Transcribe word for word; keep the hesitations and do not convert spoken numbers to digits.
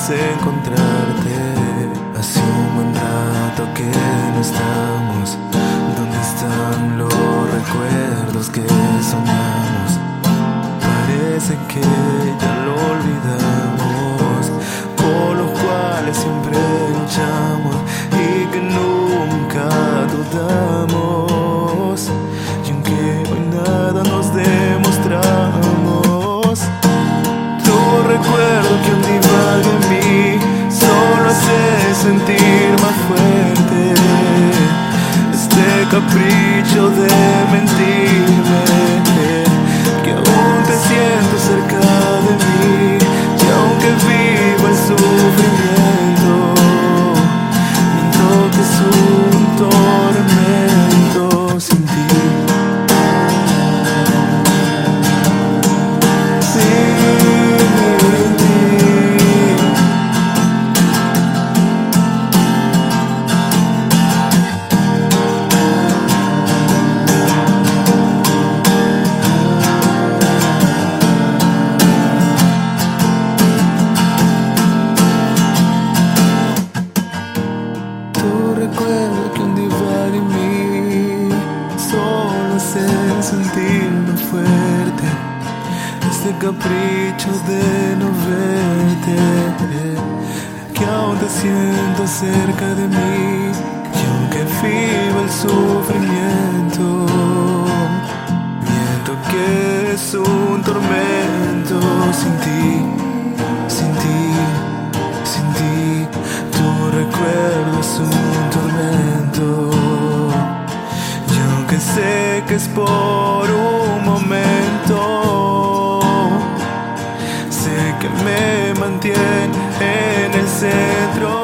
encontrarte. Hace un buen rato que no estamos. ¿Dónde están los recuerdos que soñamos? Parece que ya lo olvidamos, por los cuales siempre luchamos y que nunca dudamos. Y aunque hoy nada nos demostramos, tu recuerdo que un divaga en mí solo hace sentir más fuerte este capricho de mentirme, que aún te siento cerca de mí, y aunque vivo el sufrimiento, siento que es un tormento sin ti. Recuerdo que un divaga en mí solo hace sentirme fuerte este capricho de no verte, que aún te siento cerca de mí, y aunque vivo el sufrimiento, siento que es un tormento sin ti, sin ti, sin ti. Tu recuerdo es un tormento, y aunque sé que es por un momento, sé que me mantiene en el centro.